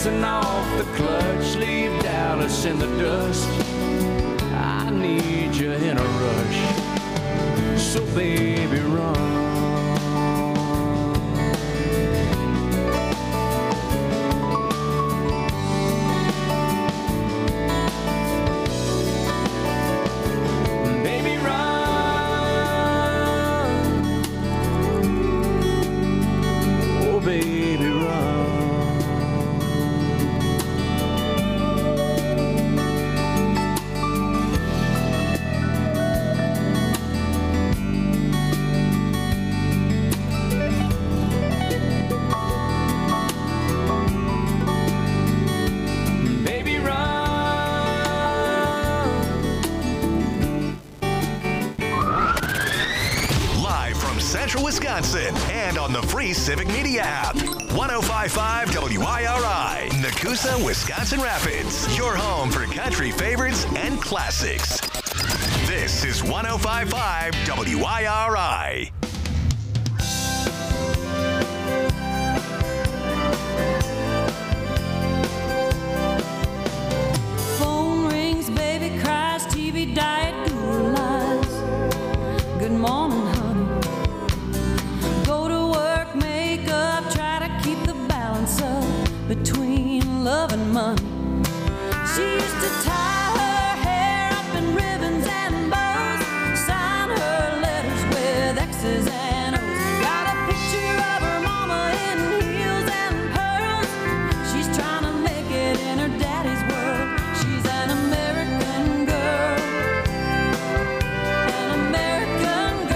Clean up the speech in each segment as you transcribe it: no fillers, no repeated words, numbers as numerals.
dancing off the clutch, leave Dallas in the dust. I need you in a rush, so baby run. Wisconsin and on the free Civic Media app. 105.5 WIRI, Nakusa, Wisconsin Rapids. Your home for country favorites and classics. This is 105.5 WIRI. Phone rings, baby cries, TV diet, Google lies. Good morning, honey. Between love and money, she used to tie her hair up in ribbons and bows, sign her letters with X's and O's. Got a picture of her mama in heels and pearls. She's trying to make it in her daddy's world. She's an American girl, an American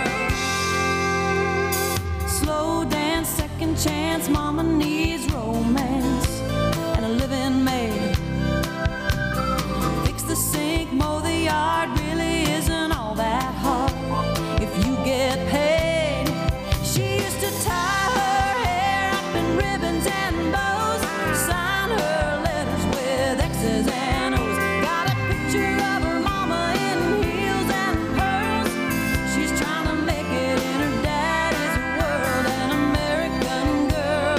girl. Slow dance, second chance, mama needs romance and a living maid. Fix the sink, mow the yard, really isn't all that hard if you get paid. She used to tie her hair up in ribbons and bows, sign her letters with X's and O's. Got a picture of her mama in heels and pearls. She's trying to make it in her daddy's world, an American girl.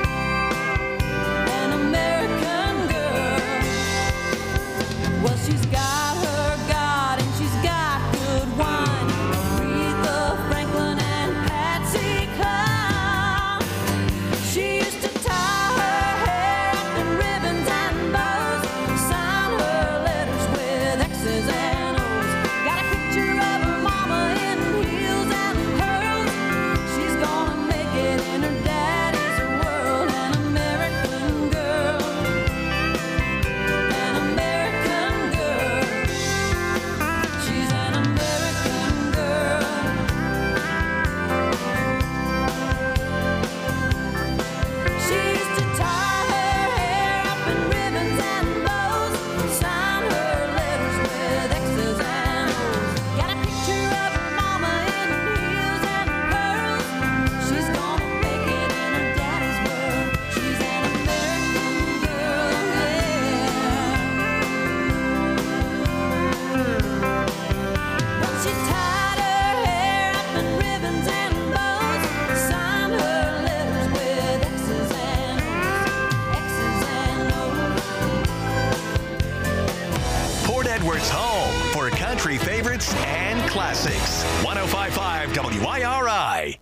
Well, she's got her God and she's got good wine. Aretha Franklin and Patsy Cline. She used to tie her hair up in ribbons and bows, sign her letters with X's and O's. Got a picture of her mama in heels and pearls. She's gonna make it in her daddy's world, an American girl. Edwards' home for country favorites and classics. 105.5 WIRI.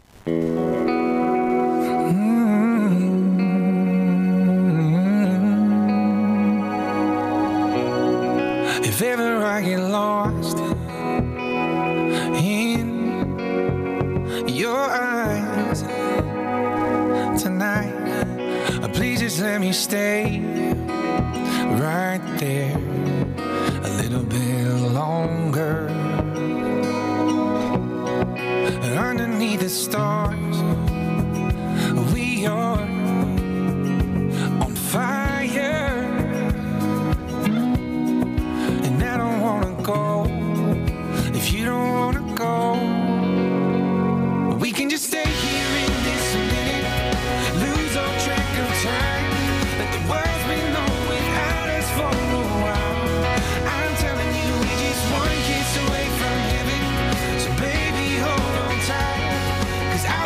If ever I get lost in your eyes tonight, please just let me stay right there a little bit longer. Underneath the stars, we are on fire, and I don't wanna go if you don't wanna go. We can just stay here in this minute, lose all track of time. Let the world's been on without us for a while. I'm telling you, we're just one kiss away from heaven. So baby, hold on tight, 'cause I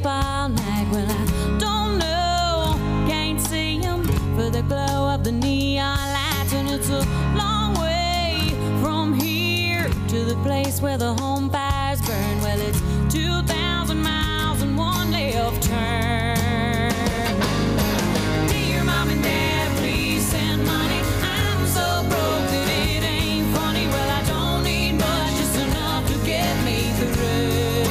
up all night. Well, I don't know, can't see him for the glow of the neon lights. And it's a long way from here to the place where the home fires burn. Well, it's 2,000 miles and one left turn. Dear Mom and Dad, please send money. I'm so broke that it ain't funny. Well, I don't need much, just enough to get me through.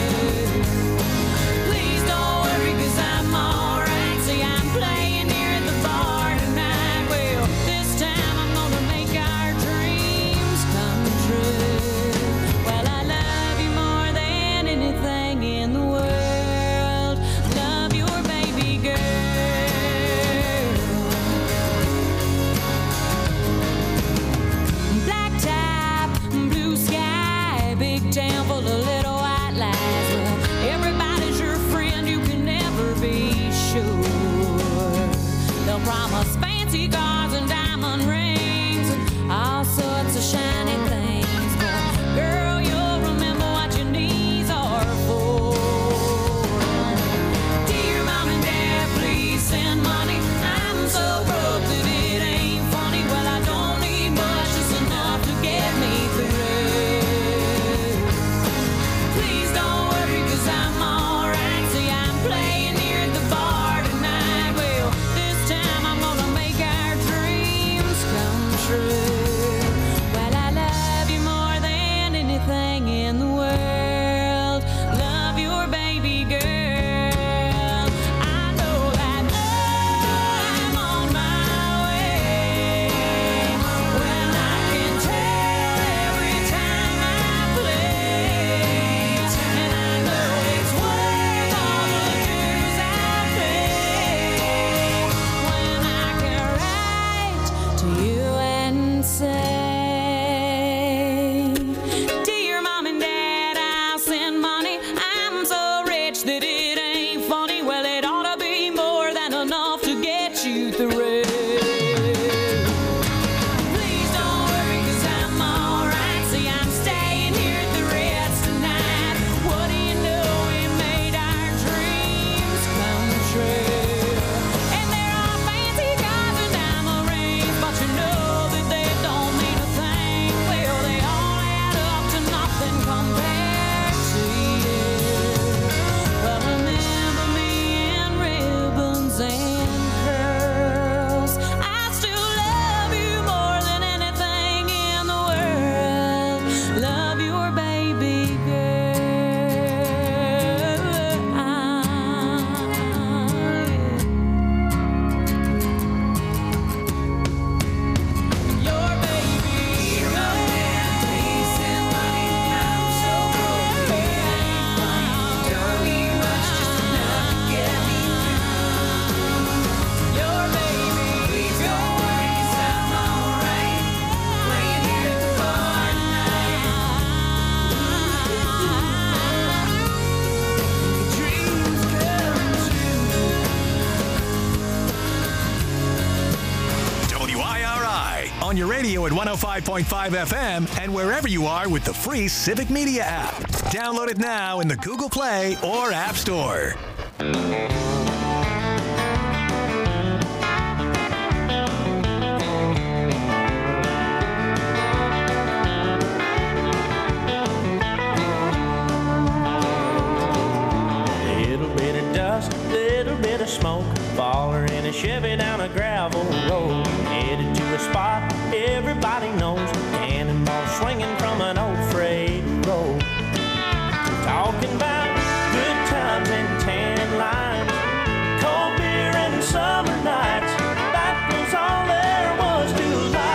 Please don't worry, 'cause I'm alright. See, I'm playing here at the bar tonight. Well, this time I'm gonna make our dreams come true. Well, I love you more than anything in the world. Love your baby girl. Black top, blue sky, big town full of little white lies. Well, everybody's your friend, you can never be sure. They'll promise fancy cars and diamond rings and all sorts of shiny things. But girl, you'll remember what your knees are for. Dear Mom and Dad, please send money. I'm so broke that it ain't funny. Well, I don't need much, just enough to get me through. Please don't worry, 'cause I'm alright. See, I'm playing here at the bar tonight. Well, this time I'm gonna make our dreams come true. Well, I love you more than anything in the world. Love your baby girl. I know that I'm on my way. Well, I can tell every time I play. And I know it's worth all the dues I pay. When I can write to you and say, Dear Mom and Dad, I'll send money. I'm so rich that it ain't funny. Well, it ought to be more than enough to get you through. Please don't worry, 'cause I'm alright. See, I'm staying here at the Ritz tonight. What do you know, we made our dreams come true. And there are fancy cars and diamond rings, but you know that they don't mean a thing. Well, they all add up to nothing compared to you. Well, remember me in ribbons and curls. I still love you more than anything in the world. Love your baby girl. Your baby girl. Please send money. I'm so broke that it ain't funny. Don't need much, just enough to get me through. Your baby, please don't worry, 'cause I'm alright. Playing here at the bar tonight. Dreams come true. WIRI on your radio at 105.5 FM and wherever you are with the free Civic Media app. Download it now in the Google Play or App Store. Little bit of dust, little bit of smoke, baller in a Chevy down a gravel road, headed to a spot everybody knows, cannonball swinging from an old freight road. Talking about good times and tan lines, cold beer and summer nights, that was all there was to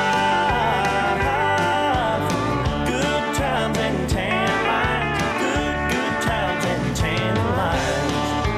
life. Good times and tan lines, good times and tan lines.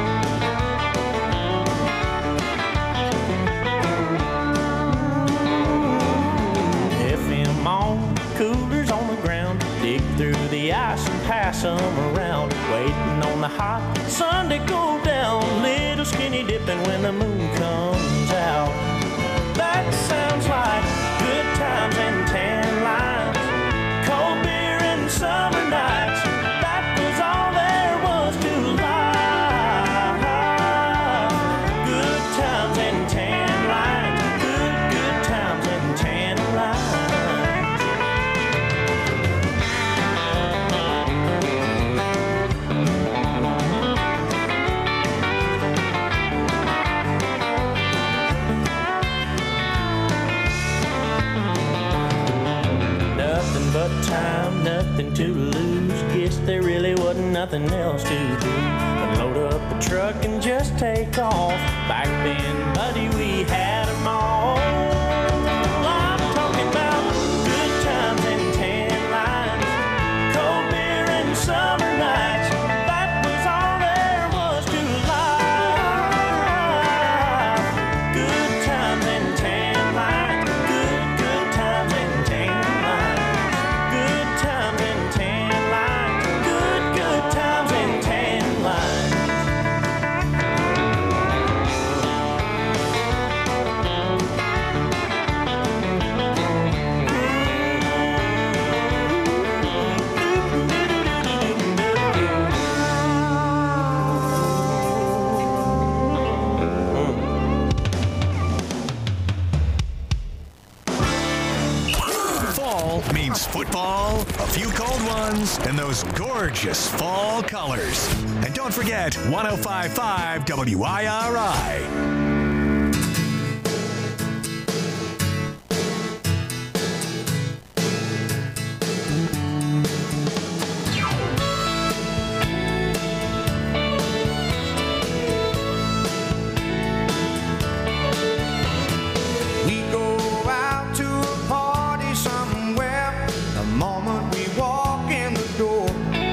FM on, coolers on the ground, dig through the ice and pass them around, waiting on the hot sun to go down, little skinny dipping when the moon comes out. That sounds like good times and tan lines, cold beer and summer nights, that was all there was to life. nothing else to do but load up the truck and just take off. Back then, buddy, we had them all. I'm talking about good times and tan lines, cold beer and summer nights. That was all there was to life. Good times and tan lines, good times and tan lines, good times and tan lines, good times and tan lines. Fall means football, a few cold ones, and those gorgeous fall colors. And don't forget 105.5 WIRI. We go out to a party somewhere the moment we walk in the door.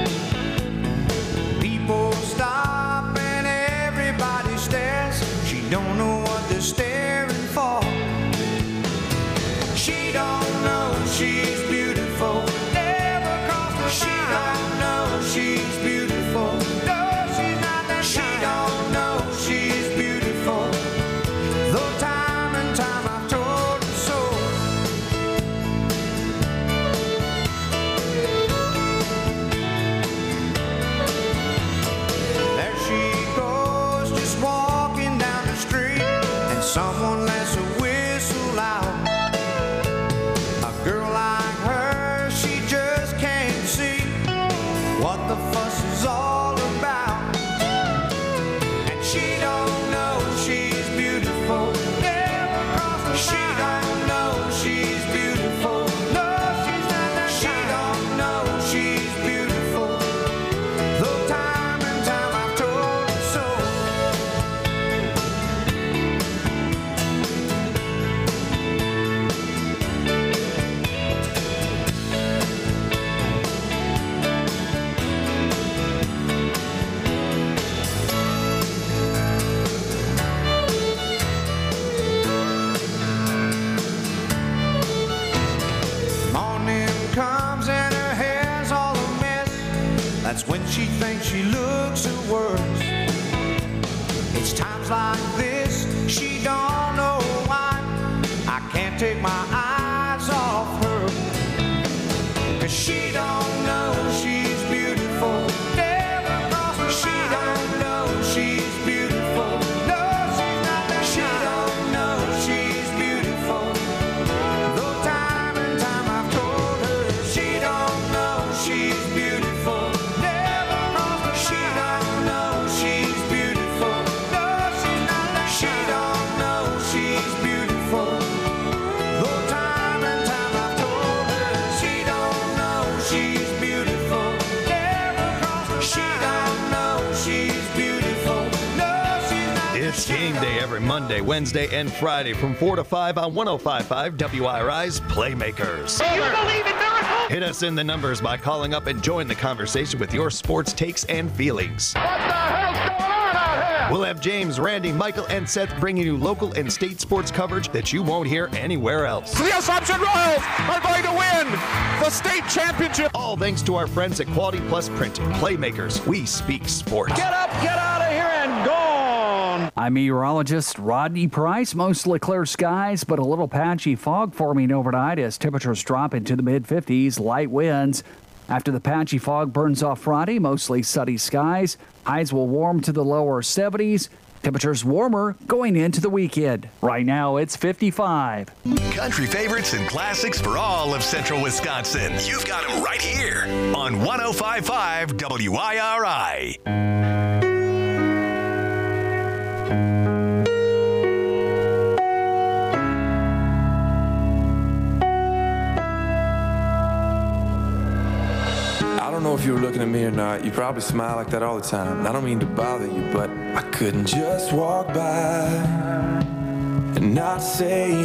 People stop and everybody stares. She don't know what they're staring for. She don't know she's beautiful. Never crossed her mind. She don't know she's beautiful. No, she's not that she don't know she's beautiful. Though time and time I've told her so. There she goes, just walking down the street, and someone lets a whistle out. A girl like her, she just can't see what the fuss is all about. And she don't know she's beautiful. Never crossed her mind. She don't know she's beautiful. No, she's not that she don't know she's beautiful. Though time and time I've told her so. Morning comes and her hair's all a mess. That's when she thinks she looks her worst. It's times like this she don't know why I can't take my eyes off her. 'Cause she don't know she's beautiful. Never crossed her mind. She don't know she's beautiful. No, she's not that she don't know she's beautiful. Though time and time I've told her she don't know she's beautiful. Never crossed her mind. She don't know she's beautiful. No, she's not that she don't know she's beautiful. Though time and time I've told her she don't know she's beautiful. Never crossed her mind. She don't know she's beautiful. No, she's not that It's she game day every Monday, Wednesday, and Friday from 4 to 5 on 105.5 WIRI's Playmakers. Do you believe in miracles? Hit us in the numbers by calling up and join the conversation with your sports takes and feelings. What the hell's going on out here? We'll have James, Randy, Michael, and Seth bringing you local and state sports coverage that you won't hear anywhere else. The Assumption Royals are going to win the state championship. All thanks to our friends at Quality Plus Printing. Playmakers, we speak sports. Get up, get out of here, and gone. I'm meteorologist Rodney Price. Mostly clear skies, but a little patchy fog forming overnight as temperatures drop into the mid-50s, light winds. After the patchy fog burns off Friday, mostly sunny skies. Highs will warm to the lower 70s. Temperatures warmer going into the weekend. Right now, it's 55. Country favorites and classics for all of central Wisconsin. You've got them right here on 105.5 WIRI. I don't know if you were looking at me or not. You probably smile like that all the time. I don't mean to bother you, but I couldn't just walk by and not say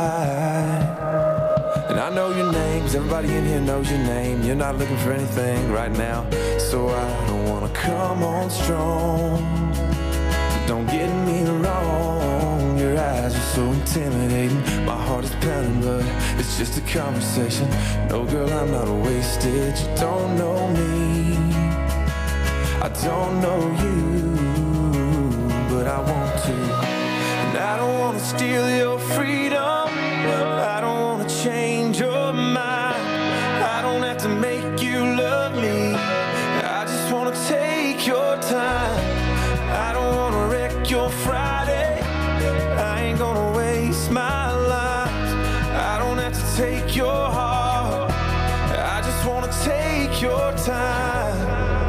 hi. And I know your names, everybody in here knows your name. You're not looking for anything right now, so I don't wanna come on strong. But don't get me wrong, your eyes are so intimidating. My heart is pounding, but it's just a conversation. No, girl, I'm not wasted. You don't know me, I don't know you, but I want to. And I don't wanna steal your freedom, I don't wanna change your mind. I don't have to make you love me, I just wanna take your time. I don't wanna wreck your Friday, I ain't gonna waste my life. I don't have to take your heart, I just wanna take your time.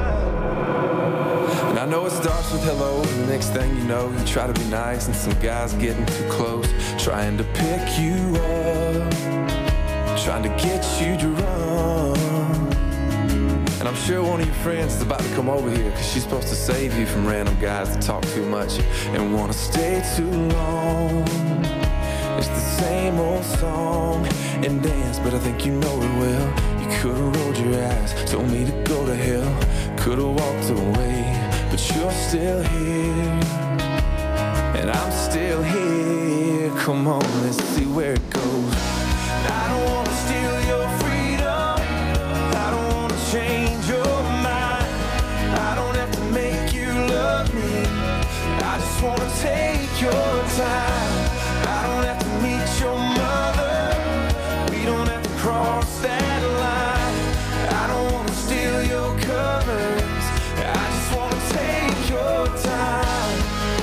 And I know it starts with hello, and the next thing you know, you try to be nice, and some guy's getting too close, trying to pick you up, trying to get you drunk. And I'm sure one of your friends is about to come over here, cause she's supposed to save you from random guys that talk too much and wanna stay too long. It's the same old song and dance, but I think you know it well. You could've rolled your eyes, told me to go to hell, could've walked away, but you're still here, and I'm still here. Come on, let's see where it goes. I don't wanna steal your freedom, I don't wanna change your mind. I don't have to make you love me, I just wanna take your time. I don't have to meet your mother, we don't have to cross that line. I don't wanna steal your covers, I just wanna take your time.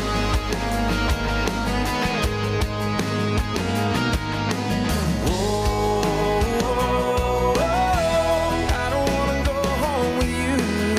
I don't wanna go home with you.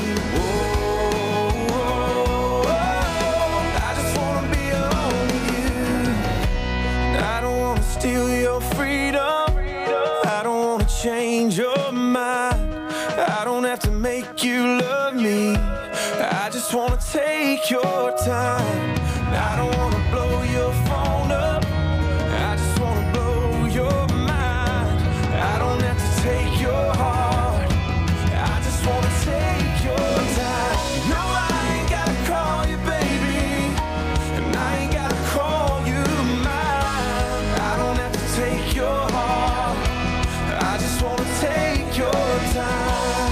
I just wanna be alone with you. I don't wanna steal your freedom, I don't wanna change your mind. I don't have to make you love me, I just wanna take your time. I don't wanna blow your phone up, I just wanna blow your mind. I don't have to take your heart, I just wanna take your time. No, I ain't gotta call you baby, and I ain't gotta call you mine. I don't have to take your heart, I just wanna take your time.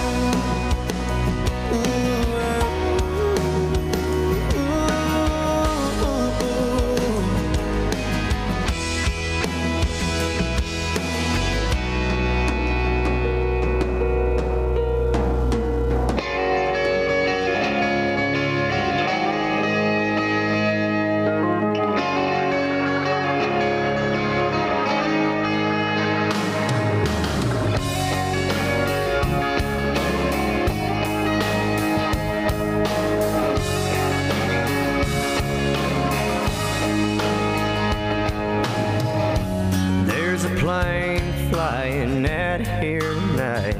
There's a plane flying out here tonight,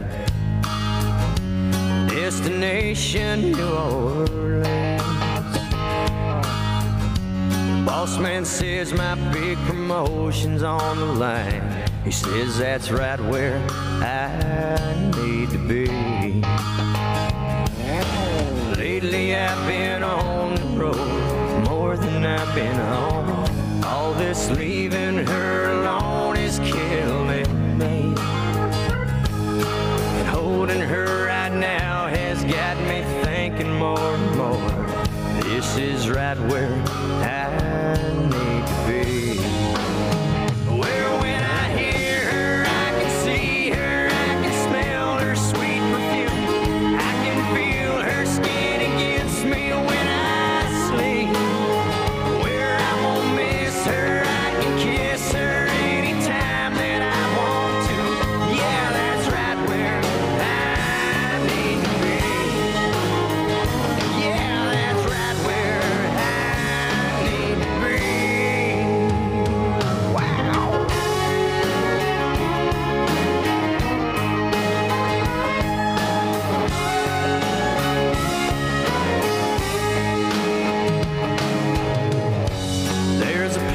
destination New Orleans. Boss man says my big promotion's on the line. He says that's right where I need to be. Lately I've been on the road more than I've been home. All this leaving her alone is killing me, and holding her right now has got me thinking more and more. This is right where I need to be. Where when I hear her, I can see her, I can smell her sweet perfume, I can feel her skin against me when I sleep. Where I won't miss her, I can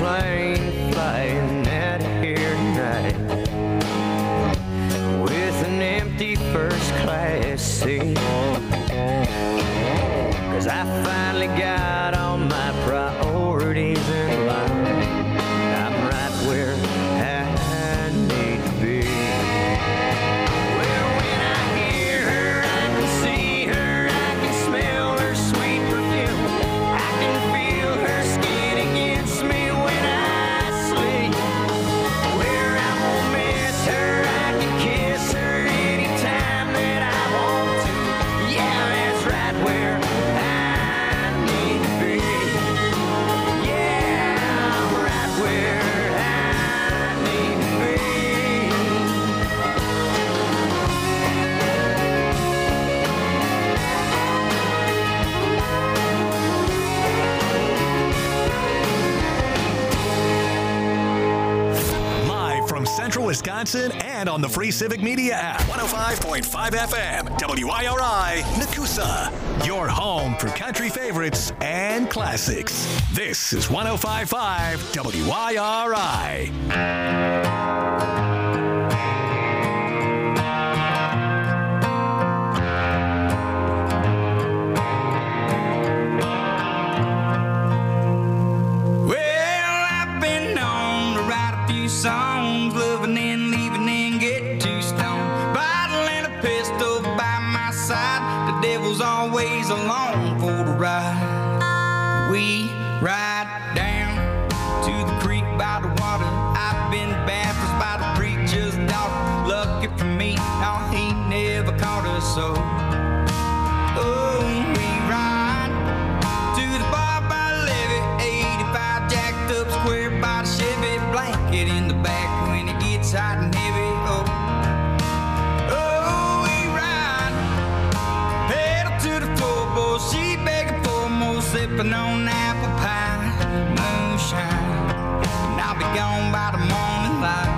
plane flying out of here tonight with an empty first class seat. 'Cause I finally got all my priorities in line. I'm right where I need to be. Well, when I hear her, I can see her, I can smell her sweet perfume. I can feel her skin against me when I sleep. Where I won't miss her, I can kiss her anytime that I want to. Yeah, that's right where I need to be. Yeah, I'm right where I need to be. Live from Central Wisconsin and on the free Civic Media app. 105.5 FM, WIRI, Nakusa. Your home for country favorites and classics. This is 105.5 WIRI. Well, I've been known to write a few songs, loving and leaving and get too stoned. Bottle and a pistol by my side, the devil's always along for the ride. We ride down to the creek by the water. I've been baptized by the preacher's daughter. Lucky for me, no, he never caught us so. Oh, we ride to the bar by the levee, 85 jacked up square by the Chevy, blanket in the back when it gets hot and heavy. Oh, oh, we ride, pedal to the floor, boy, she begging for more, sipping on apple pie, moonshine, and I'll be gone by the morning light.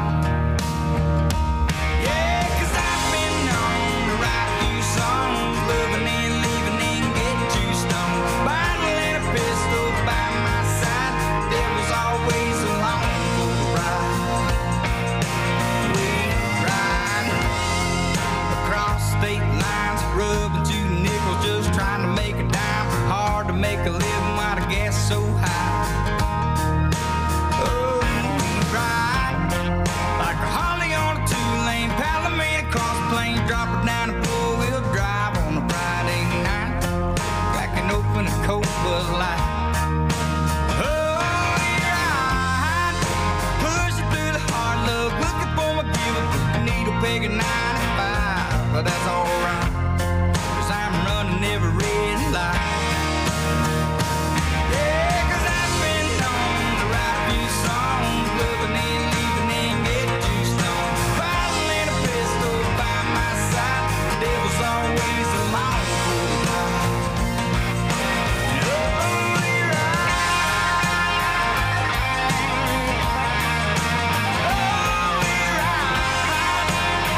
Yeah, 'cause I've been known to write a few songs, loving and leaving and get too stoned. Bottle and a pistol by my side, devil's always along for the ride. We ride across state lines, rubbing 2 nickels, just trying to make a dime. Hard to make a living while the gas is so high. Oh, we ride like a Harley on a 2-lane, Palomino across the plain, drop her down the four-wheel drive on a Friday night, cracking open a cold Bud Light. Oh, we ride, pushing through the hard luck, looking for my giver, needle peg at 95, but that's alright, 'cause I'm running every red light. Yeah, 'cause I've been known to write a few songs, loving and leaving and get too stoned. Bottle and a pistol by my side, the devil's always along for the ride. Oh, we ride. Oh, we ride.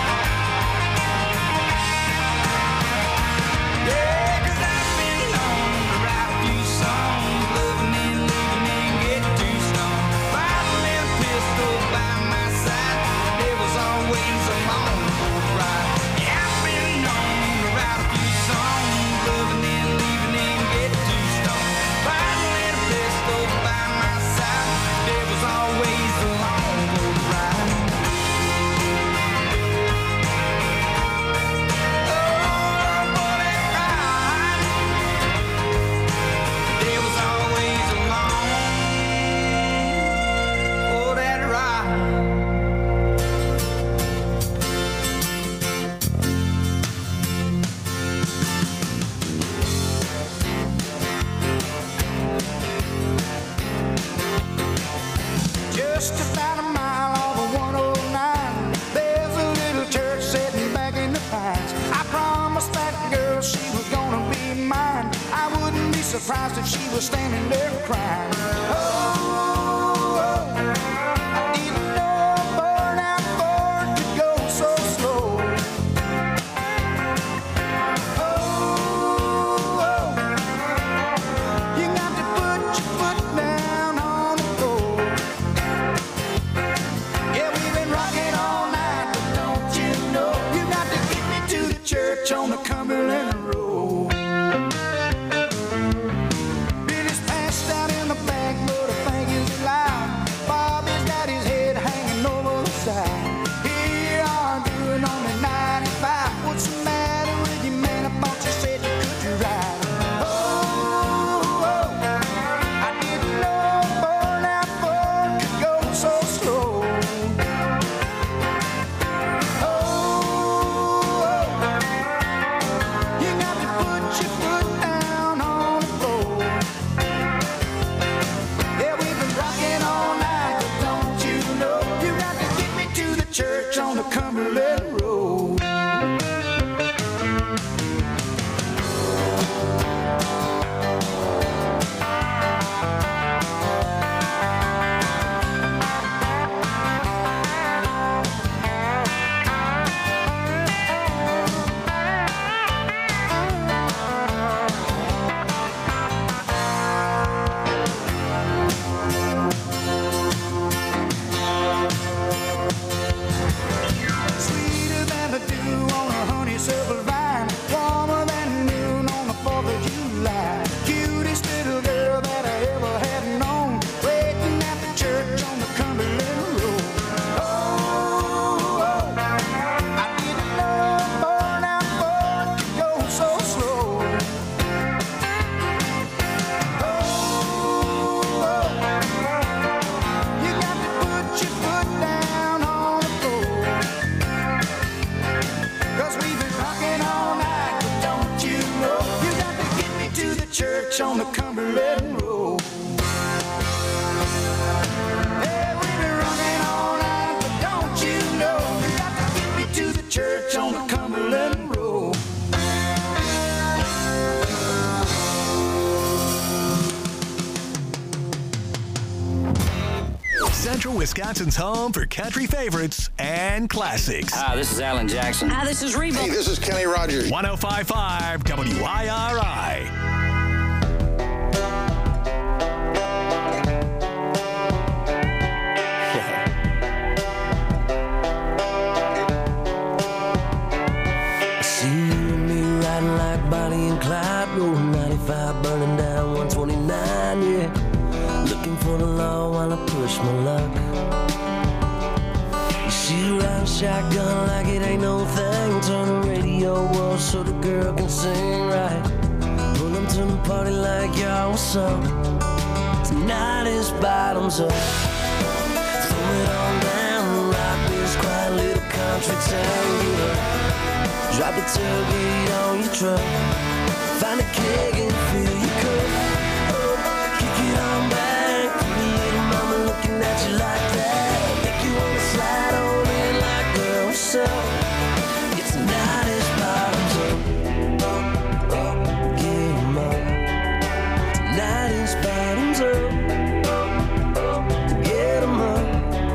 Yeah, 'cause I've been known to write a few songs, loving and leaving and get too stoned. Bottle and a pistol by my side, the devil's always along for the ride. Yeah, I've been known to write a few songs, loving and leaving and get too stoned. Bottle and a pistol by my side, the devil's always along for the ride. Oh, for that ride, the devil's always along for that ride. Just about a mile over 109, there's a little church sitting back in the pines. I promised that girl she was gonna be mine. I wouldn't be surprised if she was standing there crying. Oh, I didn't know a burnout Ford could go so slow. Oh, you got to put your foot down on the floor. Central Wisconsin's home for country favorites and classics. Hi, this is Alan Jackson. Hi, this is Reba. Hey, this is Kenny Rogers. 105.5 WIRI. See you and me riding like Bonnie and Clyde, rolling 95, burning down 129, yeah. Looking for the law while I push my luck. You shoot around shotgun like it ain't no thing. Turn the radio off so the girl can sing right. Pull them to the party like y'all, what's up? Tonight is bottoms up. Throw it on down, rock this quiet little country town. Get up. Drop the tailgate on your truck. Find a keg and fill your cup. Kick it on back. Pretty little mama looking at you like that. Make you wanna slide on in like, girl, what's up? Yeah, tonight is bottoms up. Get 'em up. Tonight is bottoms up. Get 'em up.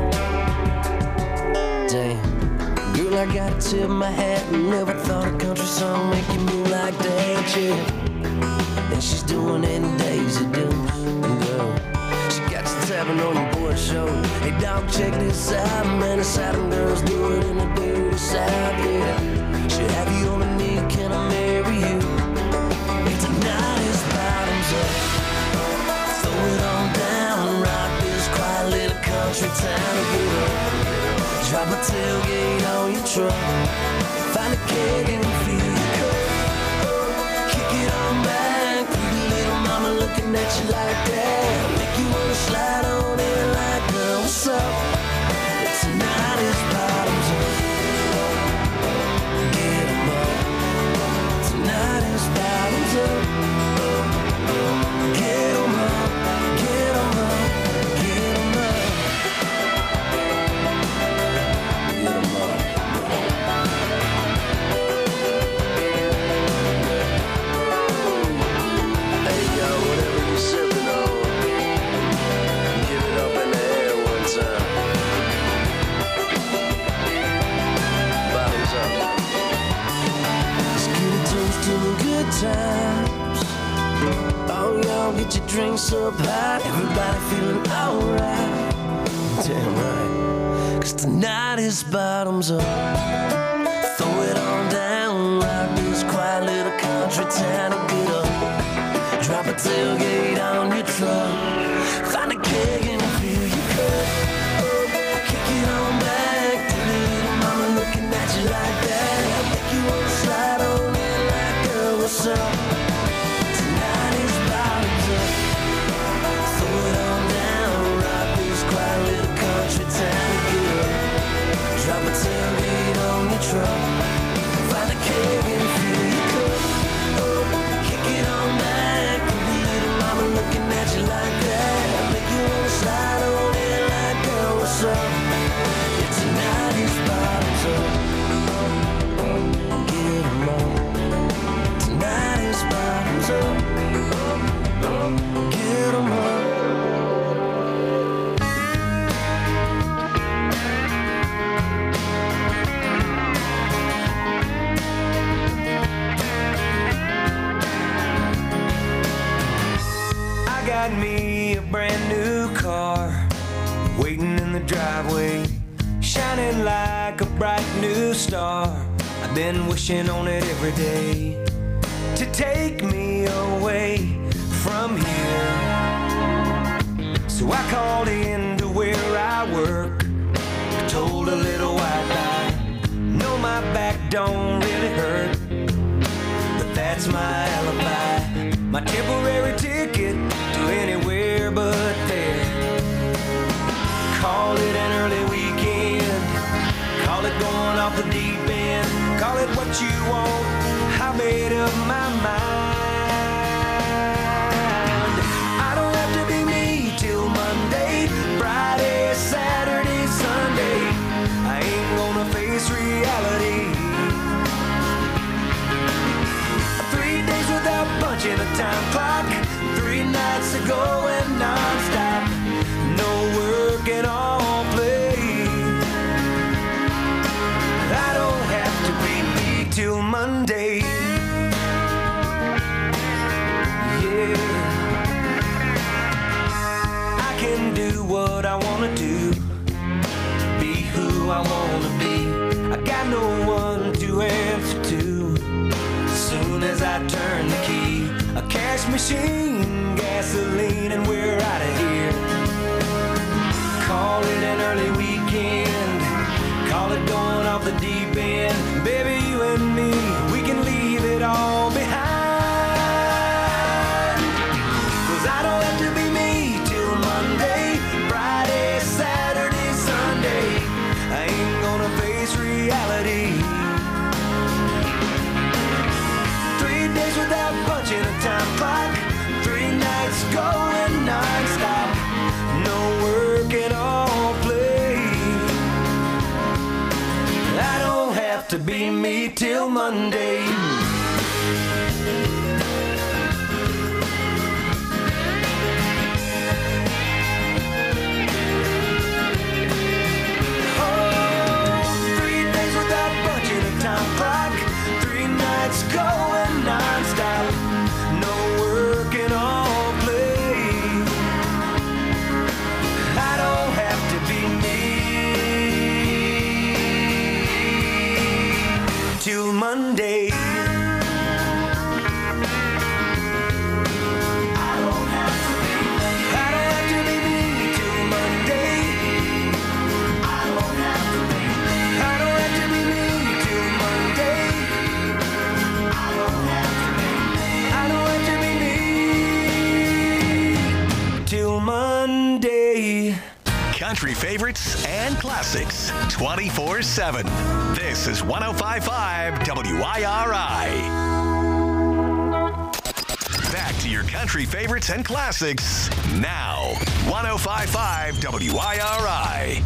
Damn. Girl, I gotta tip my hat. Never thought a country song make you move like that, yeah. And she's doing any Daisy Dukes, girl. She got you tapping on your boy show. Hey, dog, check this out, man. The Southern girls do it in the dirty South, yeah. She'll have you on a knee, can I marry you? Hey, tonight is bottoms up. Throw it on down, rock this quiet little country town. Get up. Drop a tailgate on your truck. Find a keg and fill your cup. Kick it on back. Pretty little mama looking at you like that. Make you wanna slide on in like, girl, what's up? Tonight is bottoms up. Get 'em up. Tonight is bottoms up. Get 'em up. Get 'em up. Get 'em up. Sipping on, get it up in the air one time. Bottoms up. Let's get a toast to the good times. Oh, y'all get your drinks up high. Everybody feeling alright. Damn right. 'Cause tonight is bottoms up. Throw it on down, rock this quiet little country town and get up. Drop a tailgate on your truck. Find a keg and fill your cup. Kick it on back. Pretty little mama looking at you like that. Make you wanna slide on in like, girl, what's up? Tonight is bottoms up. Throw it on down. Rock this quiet little country town. Get up. Drop a tailgate on your truck. Find a keg and fill your cup. Kick it on back. Looking at you like that. Make you wanna slide on in like, girl, what's up? Yeah, tonight is bottoms up. Get 'em up. Tonight is bottoms up. Get 'em up. Got me a brand new car waiting in the driveway, shining like a bright new star. I've been wishing on it every day to take me away from here. So I called in to where I work, told a little white lie. No, my back don't really hurt, but that's my alibi, my temporary ticket to anywhere but there. Call it an early weekend, call it going off the deep end, call it what you want, I made up my mind. I don't have to be me till Monday, Friday, Saturday, Sunday. I ain't gonna face reality. 3 days without punching a time clock, 3 nights ago and non-stop, no working on machine, gasoline, and we're out of here. Call it an early weekend, call it going off the deep end. Baby, you and me, we can leave it all behind. 'Cause I don't have to be me till Monday, Friday, Saturday, Sunday. I ain't gonna face reality. 3 days without punching a time clock, 3 nights going non-stop. No work and all play. I don't have to be me till Monday. Oh, 3 days without punching a time clock, 3 nights going non-stop. No work and all play. I don't have to be me till Monday. I don't have to be me. I don't have to be me till Monday. I don't have to be me. I don't have to be me till Monday. I don't have to be me. I don't have to be me till Monday. Country favorites and classics 24/7. This is 105.5 WIRI. Back to your country favorites and classics now. 105.5 WIRI.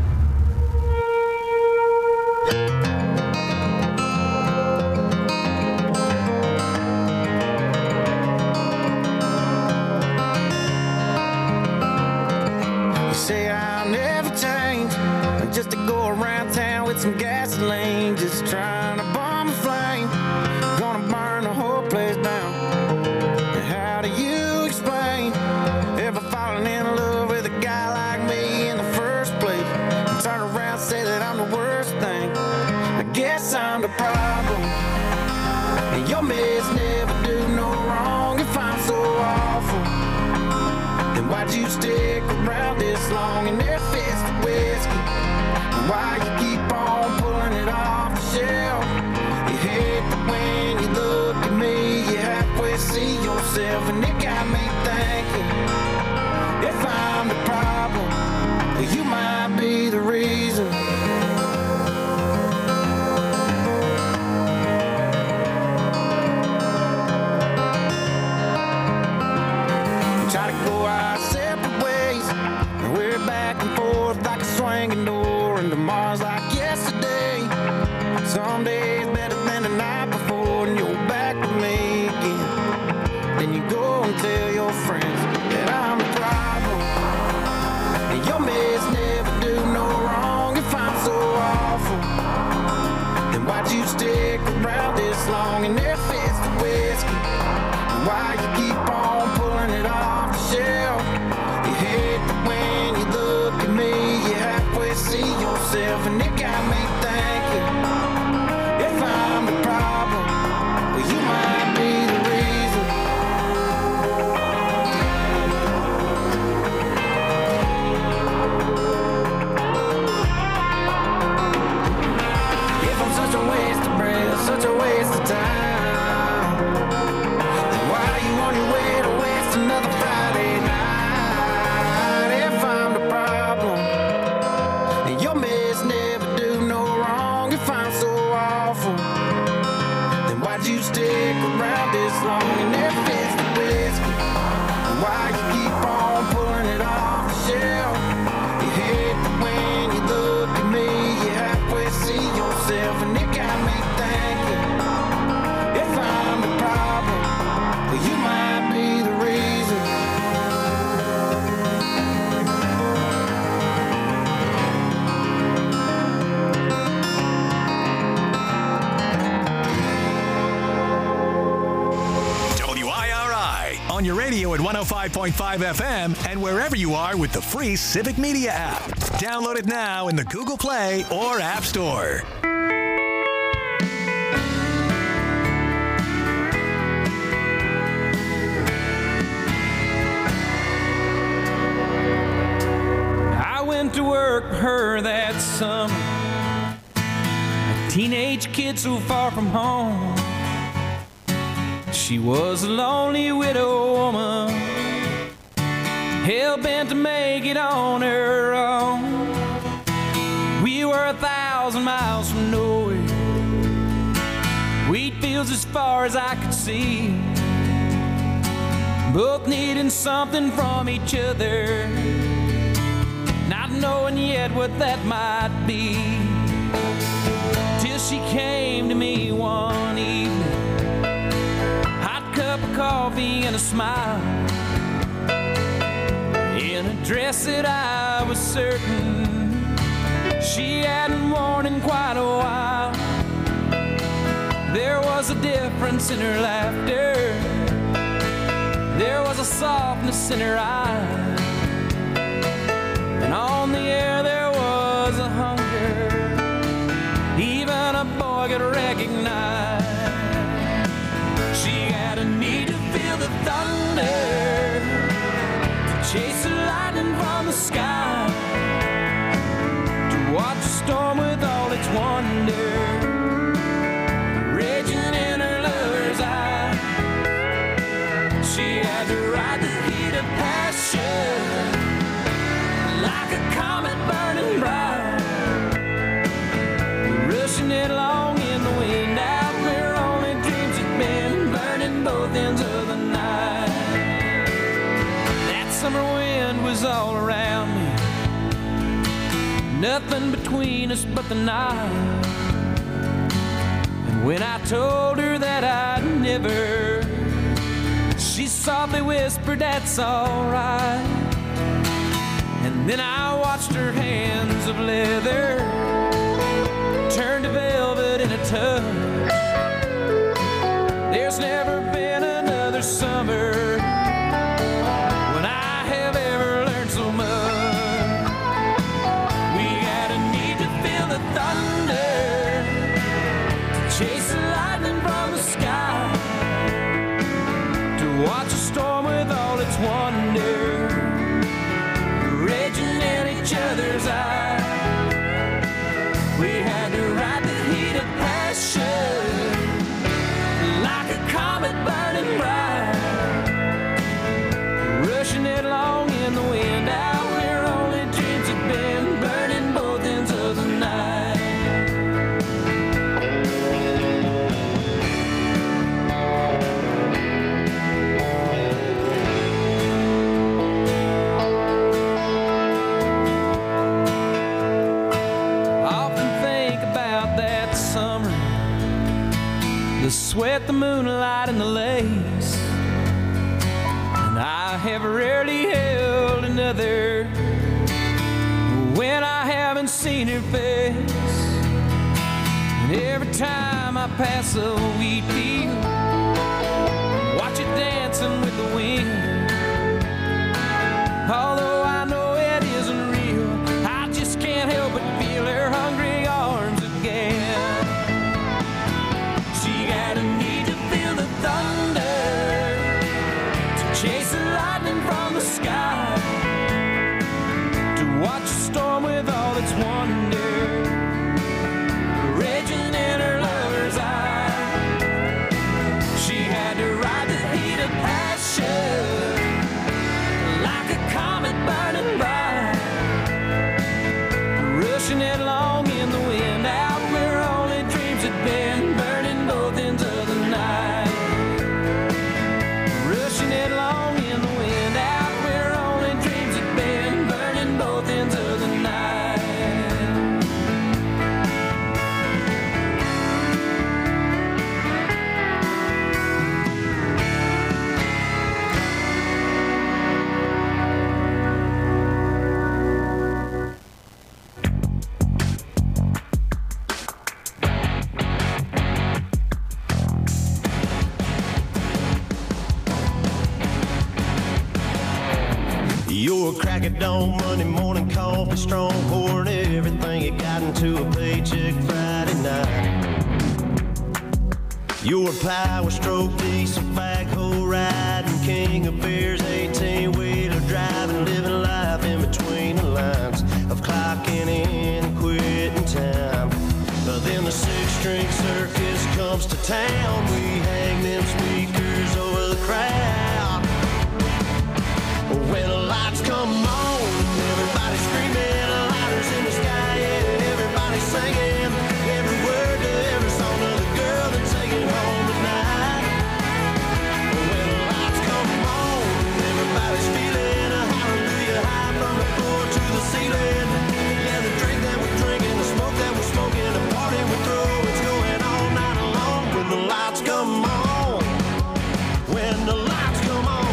Say I'll never change, just to go around town with some gasoline, just trying to bomb a flame, gonna burn the whole place down. And how do you explain ever falling in love with a guy like me in the first place, and turn around and say that I'm the worst thing? I guess I'm the problem, and your mess never do no wrong. If I'm so awful, then why'd you stick around this long in their fist of whiskey? And why you keep on pulling it off the shelf? You hate that when you look at me, you halfway see yourself, and it got me thinking, if I'm the problem, well, you might be the reason. Try to go our separate ways, and we're back and forth like a swinging door, and tomorrow's like yesterday. Some days better than the night before, and you're back with me again. Then you go and tell your friends that I'm the problem, and your mess never do no wrong. If I'm so awful, then why'd you stick around this long in their fist of whiskey? And why you keep on pulling it off the shelf? You hate that when you look at me, you halfway see yourself, and it got me thinking, if I'm the problem, well, you might be the reason. If I'm such a waste of breath, such a waste of time, then why are you on your way to waste another Friday night? If I'm the problem, and your mess never do no wrong. If I'm so awful, then why'd you stick around this long in their fist of whiskey? And why you keep on pulling it off the shelf? You hate that when you look at me, you halfway see yourself, and it got me thinking, if I'm the problem, well, you might be the reason. WIRI on your radio at 105.5 FM and wherever you are with the free Civic Media app. Download it now in the Google Play or App Store. to work for her that summer. A teenage kid so far from home. She was a lonely widow woman, hell-bent to make it on her own. We were 1,000 miles from nowhere, wheat fields as far as I could see, both needing something from each other, not knowing yet what that might be, till she came to me one evening, hot cup of coffee and a smile, in a dress that I was certain she hadn't worn in quite a while. There was a difference in her laughter, there was a softness in her eyes, and on the air there was a hunger even a boy could recognize. She had a need to feel the thunder, to chase the lightning from the sky, to watch the storm with all its wonder raging in her lover's eye. She had to ride the heat of passion like a comet burning bright, rushing it along in the wind out where only dreams had been, burning both ends of the night. That summer wind was all around me, nothing between us but the night. And when I told her that I'd never, she softly whispered, "That's all right." And then I watched her hands of leather turn to velvet in a touch. There's never been another summer when I have ever learned so much. We had a need to feel the thunder, to chase the lightning from the sky, to watch a storm with all its wonder raging in each other's eyes. We had to ride the heat of passion like a comet burning bright, rushing it along in the wind out where only dreams had been, burning both ends of the night. The sweat, the moonlight, and the lace, and I have rarely held another when I haven't seen her face. And every time I pass a wheat field, watch it dancing with the wind, although I know it isn't real, I just can't help but feel her hungry arms again. Had a need to feel the thunder, to chase the lightning from the sky, to watch a storm with all its wonder raging in her lover's eye. She had to ride the heat of passion like a comet burning bright, rushing it along in the wind out where only dreams had been, burning both ends of the night, rushing it along in the wind out where only dreams had been, burning both ends of the night. You're a crack at dawn, Monday morning coffee, strong, pouring everything you got into a paycheck Friday night. You're a power stroke, diesel backhoe riding, king of beers, 18-wheeler driving, living life in between the lines of clouds. String circus comes to town. We hang them speakers over the crowd. When the lights come on, everybody screaming, lighters in the sky, yeah, everybody singing every word to every song of the girl that's taking home tonight. When the lights come on, everybody's feeling a hallelujah high from the floor to the ceiling. Yeah, the drink that we're drinking, the smoke that we're smoking, the party we throw, it's going all night long. When the lights come on, when the lights come on.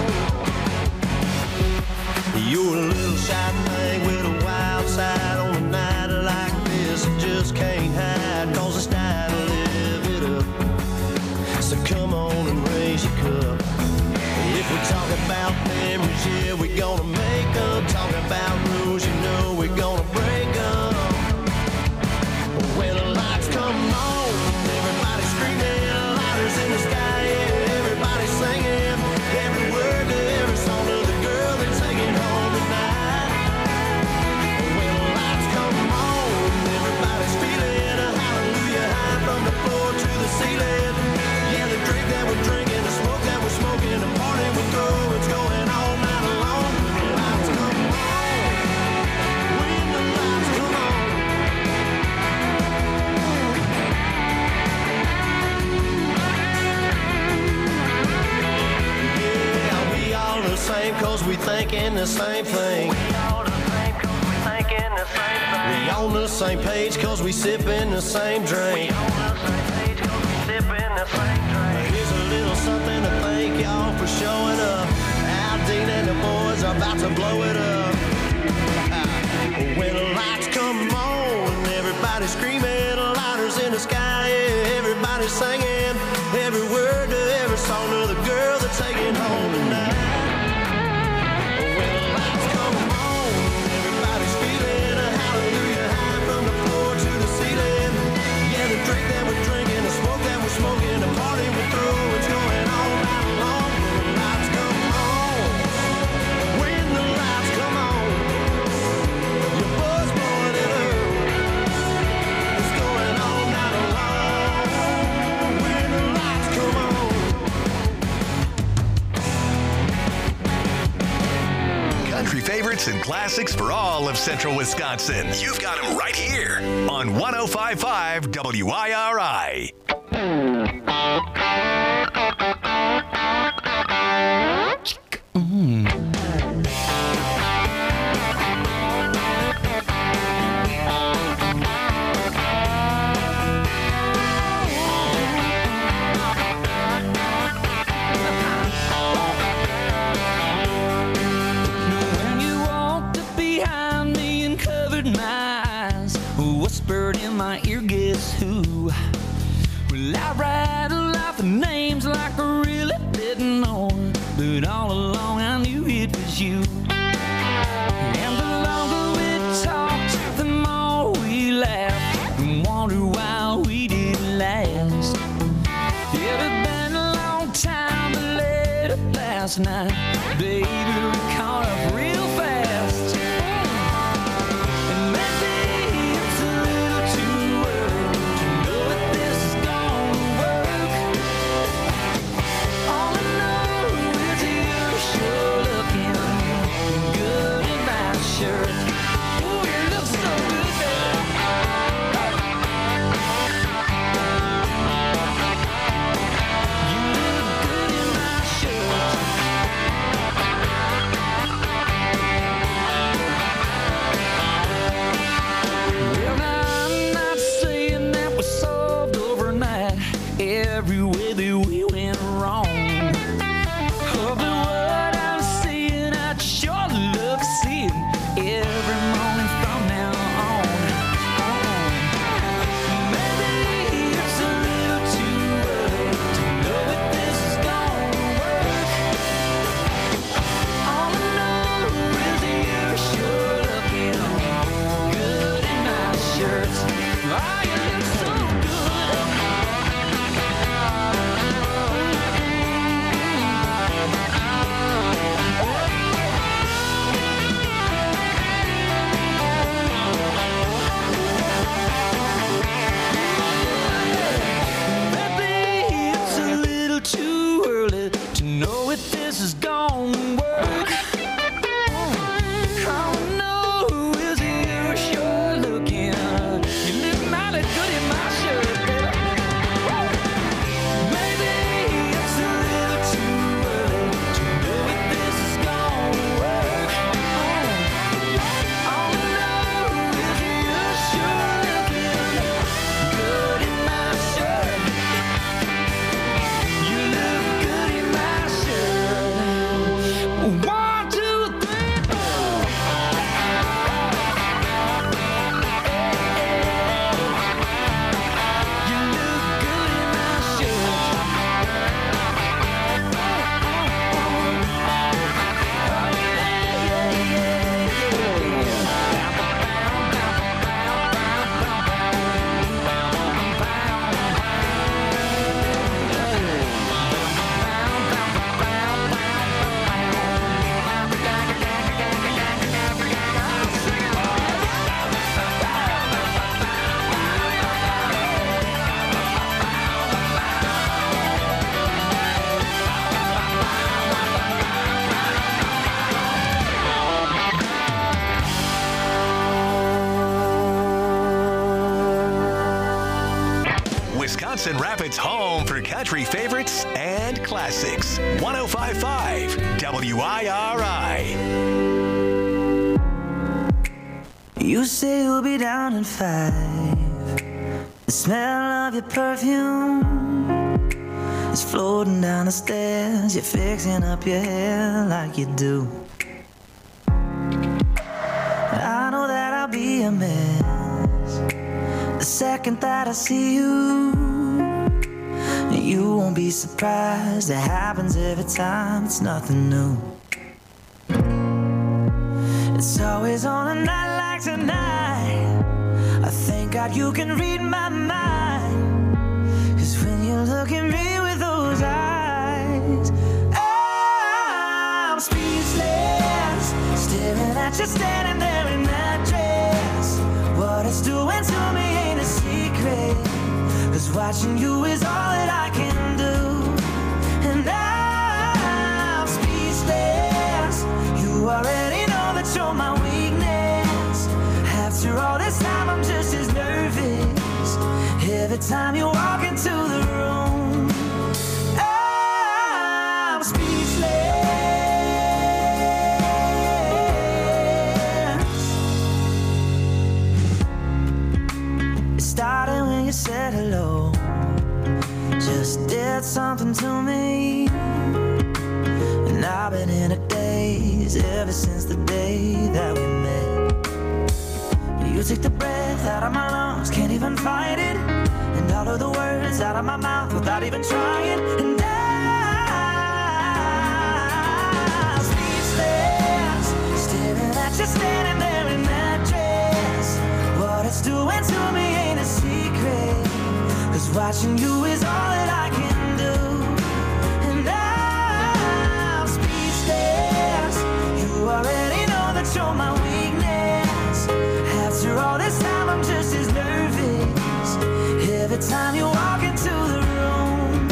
You're a little shy thing with a wild side. On a night like this, you just can't hide, cause it's time to live it up. So come on and raise your cup. If we talk about memories, yeah, we're gonna make them. Talk about rules, you know we're gonna break them. When the lights come on, everybody's screaming, lighters in the sky, yeah, everybody's singing every word to every song of the girl that's taking home tonight. When the lights come on, everybody's feeling a hallelujah high from the floor to the ceiling. Yeah, the drink that we're drinking, the smoke that we're smoking, the party we throw, it's going all night long. When the lights come on, when the lights come on. Yeah, we all the same cause we thinking the same thing. We all the same cause we thinking the same thing. We on the same page cause we sipping the same drink. We on the same page cause we sipping the same drink. Here's a little something to thank y'all for showing up. Al Dean and the boys are about to blow it up. When the lights come on, everybody's screaming, lighters in the sky, yeah, everybody's singing every word to every song of the girl that's taking home tonight. When the lights come on, everybody's feeling a hallelujah high from the floor to the ceiling. Yeah, the drink that we're drinking, the smoke that we're smoking, the party we throw, it's going all night long. When the lights come on, when the lights come on, your buzz blowing it up, it's going all night long. When the lights come on. Country favorites and classics for all of Central Wisconsin. You've got them right here on 105.5 WIRI. When you walked up behind me and covered my eyes, whispered in my ear, guess who? Well, I rattled off the names like I really didn't know, but all along I knew it was you. And the longer we talked, the more we laughed and wondered why we didn't last. It had been a long time, but late up last night, baby, we caught up real fast. And maybe it's a little too early to know if this is gonna work. All I know is you're sure looking good in my shirt. Ooh, you look so good, girl. You look good in my shirt. Wisconsin Rapids' home for country favorites and classics. 105.5 WIRI. You say you'll be down in 5. The smell of your perfume is floating down the stairs. You're fixing up your hair like you do. I know that I'll be a mess the second that I see you. And you won't be surprised, it happens every time, it's nothing new. It's always on a night like tonight. I thank God you can read my mind. 'Cause when you look at me with those eyes, I'm speechless, staring at you standing there in that dress. What it's doing to me ain't a secret, 'cause watching you is all that I can do. And I'm speechless, you already know that you're my weakness. After all this time I'm just as nervous every time you walk into the room. I'm speechless. It started when you said hello, just did something to me. And I've been in a daze ever since the day that we met. You take the breath out of my lungs, can't even fight it. And all of the words out of my mouth without even trying. And I'm speechless, staring at you standing there in that dress. What it's doing to me ain't a secret, 'cause watching you is all that I can do. And I'm speechless, you already know that you're my weakness. After all this time I'm just as nervous every time you walk into the room.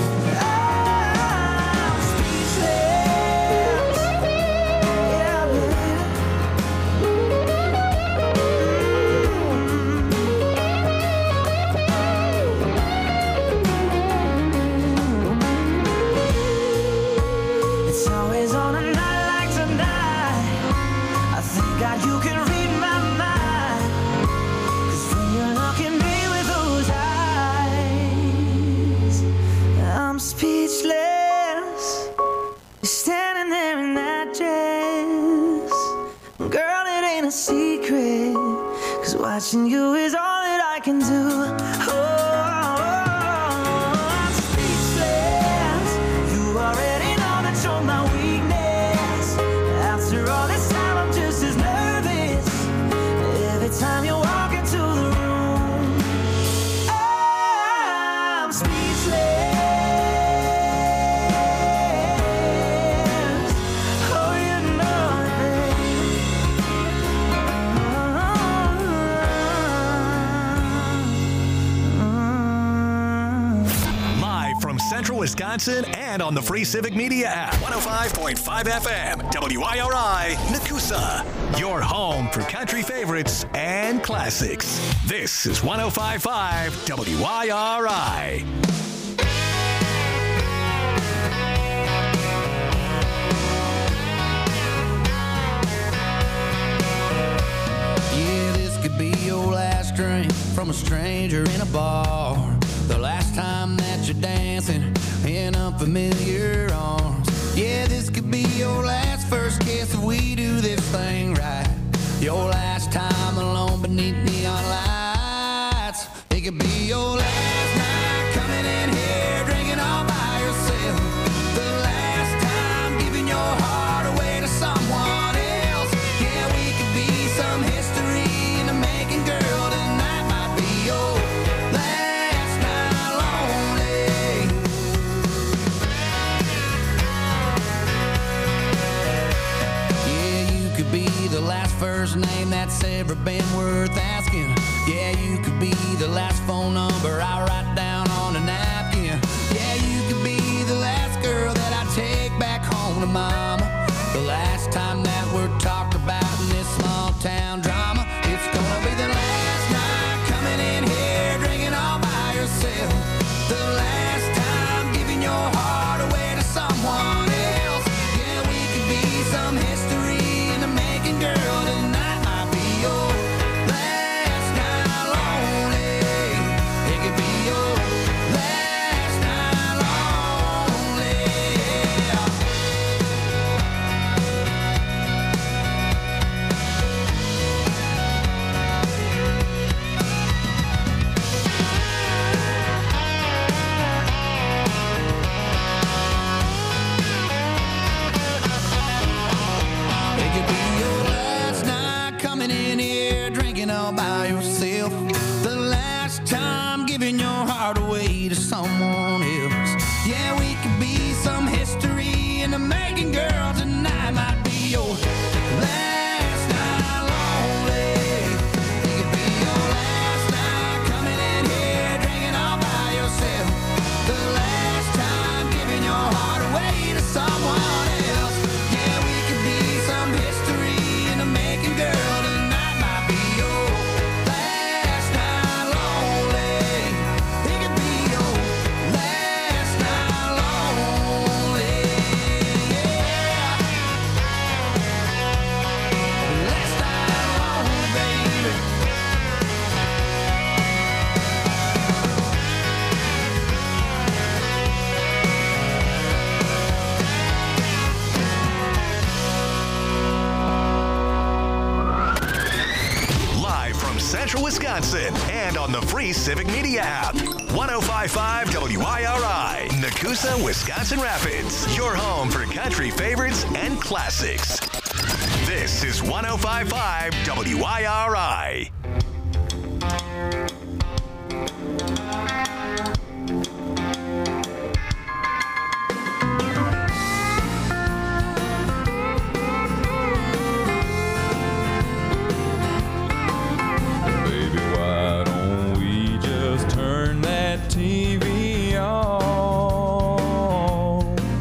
I'm speechless. Yeah, baby. It's always on a night like tonight. I thank God you can read my mind. 'Cause when you look at me with those eyes, I'm speechless. You're standing there in that dress. Girl, it ain't a secret, 'cause watching you is all that I can do. I'm speechless. You already know that you're my weakness. After all this time I'm just as nervous every time you walk into the room. I'm speechless. Oh, you know it, baby. Live from Central Wisconsin and on the free Civic Media app. 105.5 FM WIRI Nakusa. Your home for country favorites and classics. This is 105.5 WIRI. Yeah, this could be your last drink from a stranger in a bar. The last time that you're dancing in unfamiliar arms. Yeah, this could be your last first kiss if we do this thing right. Your last time alone beneath neon lights. It could be your last night coming in here drinking all by yourself. The last time giving your heart away to someone else. Yeah, we could be some history in the making, girl. Tonight might be your last night lonely. Yeah, you could be the last first name that's ever been worth asking. Yeah, you could be the last phone number I write down on a napkin. Yeah, you could be the last girl that I take back home to mama. The last time that we're talked about in this small town drama. It's gonna be the last night coming in here drinking all by yourself. all by yourself. The last time giving your heart away to someone else. Yeah, we could be some history in the making, girl. Tonight might be your last night lonely. It could be your last night coming in here drinking all by yourself. The last time giving your heart away to someone else. Yeah, we could be some history in the making, girl. Tonight might be your last night lonely. It could be your last night lonely. Yeah. Last night lonely, baby. Live from Central Wisconsin and on the free Civic Media app. 105.5 WIRI, Nakusa, Wisconsin Rapids. Your home for country favorites and classics. This is 105.5 WIRI. Baby, why don't we just turn that TV off?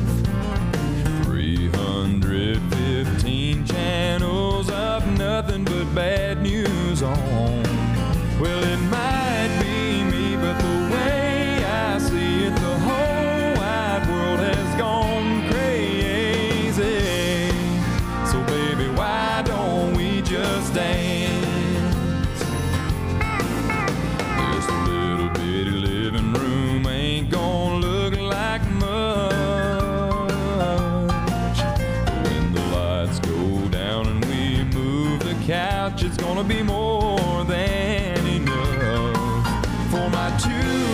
315 channels of nothing but bad news on. Well, it might be me, but the way I see it, the whole wide world has gone crazy. So, baby, why don't we just dance? This little bitty living room ain't gonna look like much. When the lights go down and we move the couch, it's gonna be more than enough for my two